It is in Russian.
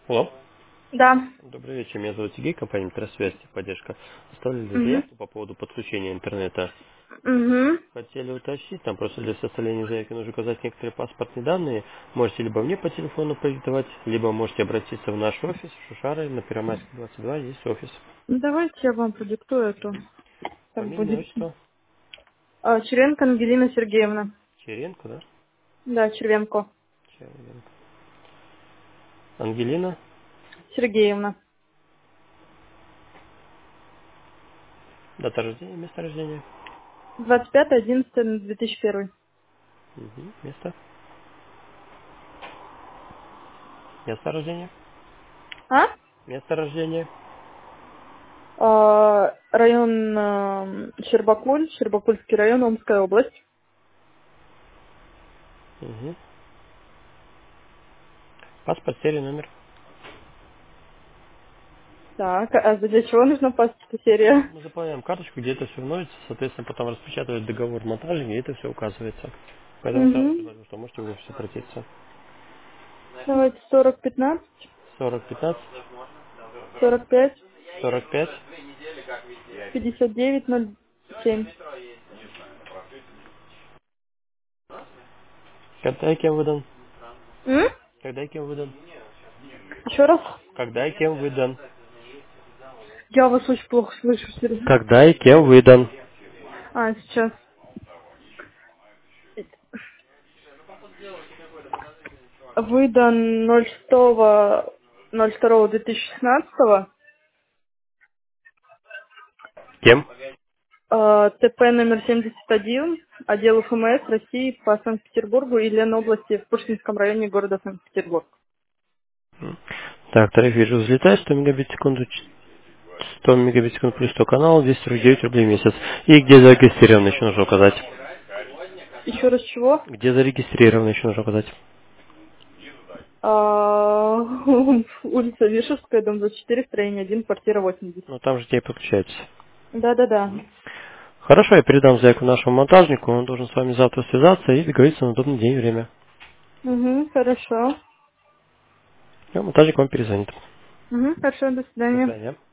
Алло. Да. Добрый вечер, меня зовут Сергей, компания Интерсвязь, поддержка. Оставили Угу. заявку по поводу подключения интернета. Угу. Хотели уточнить, там просто для составления заявки нужно указать некоторые паспортные данные. Можете либо мне по телефону продиктовать, либо можете обратиться в наш офис, Шушары, на Первомайской 22, есть офис. Ну, давайте я вам продиктую это. Так Фамилия, имя, будет. отчество? Червенко Ангелина Сергеевна. Черенко, да? Да, Червенко. Черенко. Ангелина, Сергеевна. дата рождения, место рождения. 25.11.2001. Место. Место рождения. А? Место рождения. Район Щербакуль, Щербакульский район, Омская область. Мгм. Паспорт, серия, номер. Так, а для чего нужна паспорт серия? Мы заполняем карточку, где это все вносится, соответственно, потом распечатывают договор монтажника, и это все указывается. Поэтому сразу Угу. предложил, что можете в офис обратиться. Давайте 4015, 4015 45, 45. 5907. Когда и кем выдан? М? Когда и кем выдан? Еще раз? Когда и кем выдан? Я вас очень плохо слышу, Сергей. Когда и кем выдан? Сейчас. Выдан 06.02.2016. Кем? ТП номер 71, отдел ФМС России по Санкт-Петербургу и Ленобласти в Пушкинском районе города Санкт-Петербург. Так, тариф вижу взлетает, 100 мегабит в секунду, 100 мегабит в секунду плюс 100 канал, 249 рублей в месяц. И где зарегистрирован еще нужно указать. Еще раз чего? Где зарегистрирован еще нужно указать. Улица Вишевская, дом 24, строение 1, квартира 80. Ну там же тебе подключается. Да-да-да. Хорошо, я передам заявку нашему монтажнику, он должен с вами завтра связаться и договориться на удобный день и время. Угу, хорошо. И монтажник вам перезвонит. Угу, хорошо, до До свидания. свидания.